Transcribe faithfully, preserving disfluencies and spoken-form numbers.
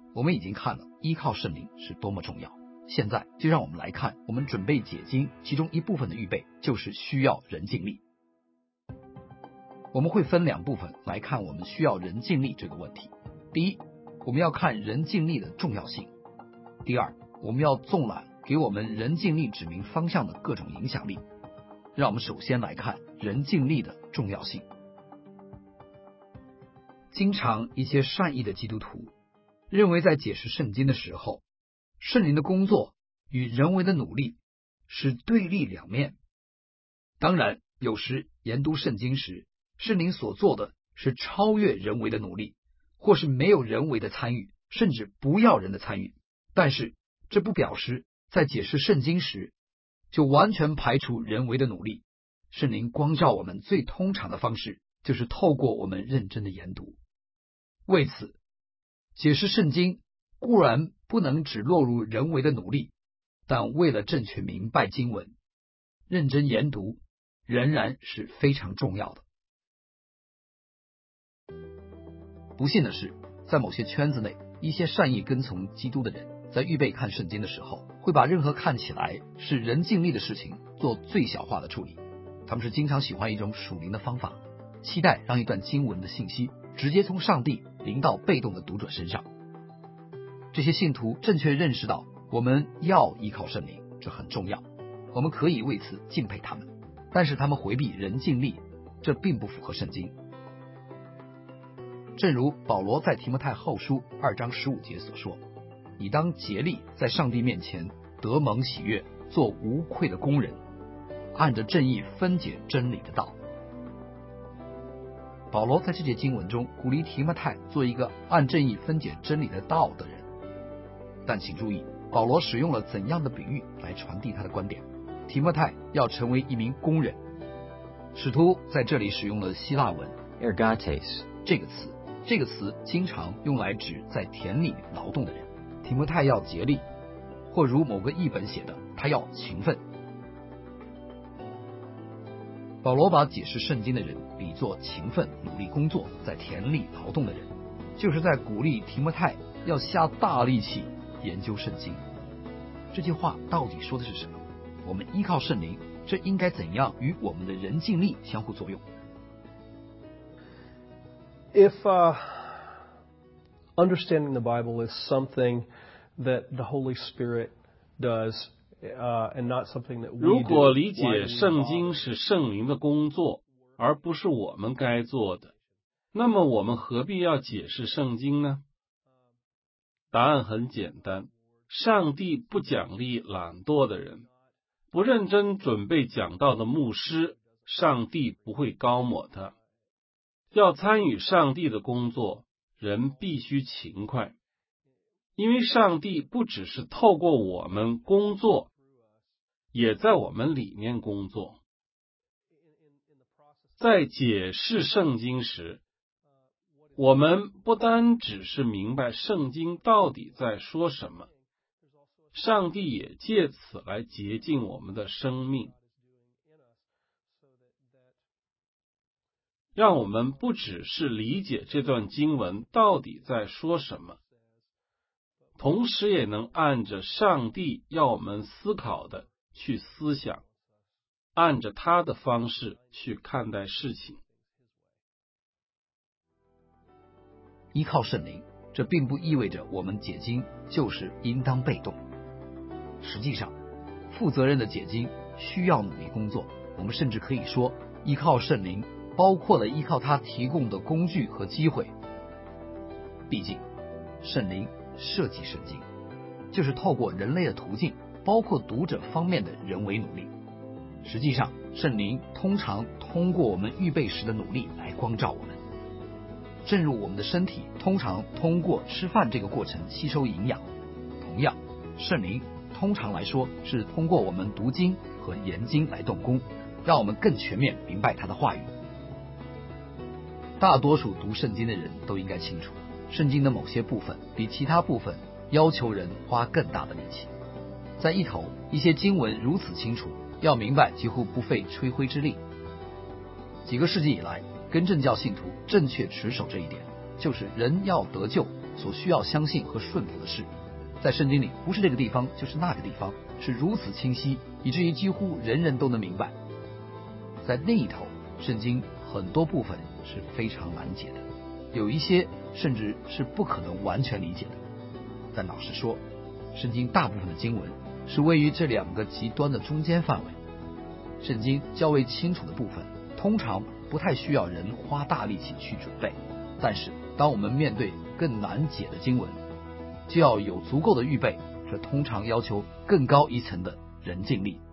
我们已经看了依靠圣灵是多么重要，现在就让我们来看我们准备解经其中一部分的预备，就是需要人尽力。我们会分两部分来看我们需要人尽力这个问题。第一，我们要看人尽力的重要性；第二，我们要纵览给我们人尽力指明方向的各种影响力。让我们首先来看人尽力的重要性。经常一些善意的基督徒认为，在解释圣经的时候，圣灵的工作与人为的努力是对立两面。当然，有时研读圣经时，圣灵所做的是超越人为的努力，或是没有人为的参与，甚至不要人的参与。但是这不表示在解释圣经时就完全排除人为的努力。圣灵光照我们最通常的方式，就是透过我们认真的研读。为此，解释圣经固然不能只落入人为的努力，但为了正确明白经文，认真研读仍然是非常重要的。不幸的是，在某些圈子内，一些善意跟从基督的人在预备看圣经的时候，会把任何看起来是人尽力的事情做最小化的处理。他们是经常喜欢一种属灵的方法，期待让一段经文的信息直接从上帝临到被动的读者身上。这些信徒正确认识到我们要依靠圣灵，这很重要，我们可以为此敬佩他们，但是他们回避人尽力，这并不符合圣经。正如保罗在提摩太后书二章十五节所说，你当竭力在上帝面前得蒙喜悦，做无愧的工人，按着正义分解真理的道。保罗在这节经文中鼓励提摩太做一个按正义分解真理的道的人，但请注意，保罗使用了怎样的比喻来传递他的观点？提摩太要成为一名工人。使徒在这里使用了希腊文 ergates 这个词，这个词经常用来指在田里劳动的人。提摩太要竭力，或如某个译本写的，他要勤奋。保罗把解释圣经的人比作勤奋努力工作在田里劳动的人，就是在鼓励提摩太要下大力气研究圣经。这句话到底说的是什么？我们依靠圣灵，这应该怎样与我们的人尽力相互作用？ If uh, understanding the Bible is something that the Holy Spirit does, uh, and not something that we do, 如果理 why 解 do we 圣经 bother? 是圣灵的工作，而不是我们该做的，那么我们何必要解释圣经呢？答案很简单，上帝不奖励懒惰的人，不认真准备讲道的牧师，上帝不会高抹他。要参与上帝的工作，人必须勤快，因为上帝不只是透过我们工作，也在我们里面工作。在解释圣经时，我们不单只是明白圣经到底在说什么，上帝也借此来洁净我们的生命，让我们不只是理解这段经文到底在说什么，同时也能按着上帝要我们思考的去思想，按着他的方式去看待事情。 依靠圣灵，这并不意味着我们解经就是应当被动。实际上，负责任的解经需要努力工作。我们甚至可以说，依靠圣灵包括了依靠他提供的工具和机会。毕竟，圣灵设计圣经，就是透过人类的途径，包括读者方面的人为努力。实际上，圣灵通常通过我们预备时的努力来光照我们。正如我们的身体通常通过吃饭这个过程吸收营养，同样，圣灵通常来说是通过我们读经和研经来动工，让我们更全面明白他的话语。大多数读圣经的人都应该清楚，圣经的某些部分比其他部分要求人花更大的力气。在一头，一些经文如此清楚，要明白几乎不费吹灰之力。几个世纪以来，根正教信徒正确持守这一点，就是人要得救， 所需要相信和顺服的事。在圣经里，不是这个地方就是那个地方，是如此清晰，以至于几乎人人都能明白。在另一头，圣经很多部分是非常难解的，有一些甚至是不可能完全理解的。但老实说，圣经大部分的经文是位于这两个极端的中间范围。圣经较为清楚的部分，通常不太需要人花大力气去准备，但是当我们面对更难解的经文，就要有足够的预备，这通常要求更高一层的人尽力。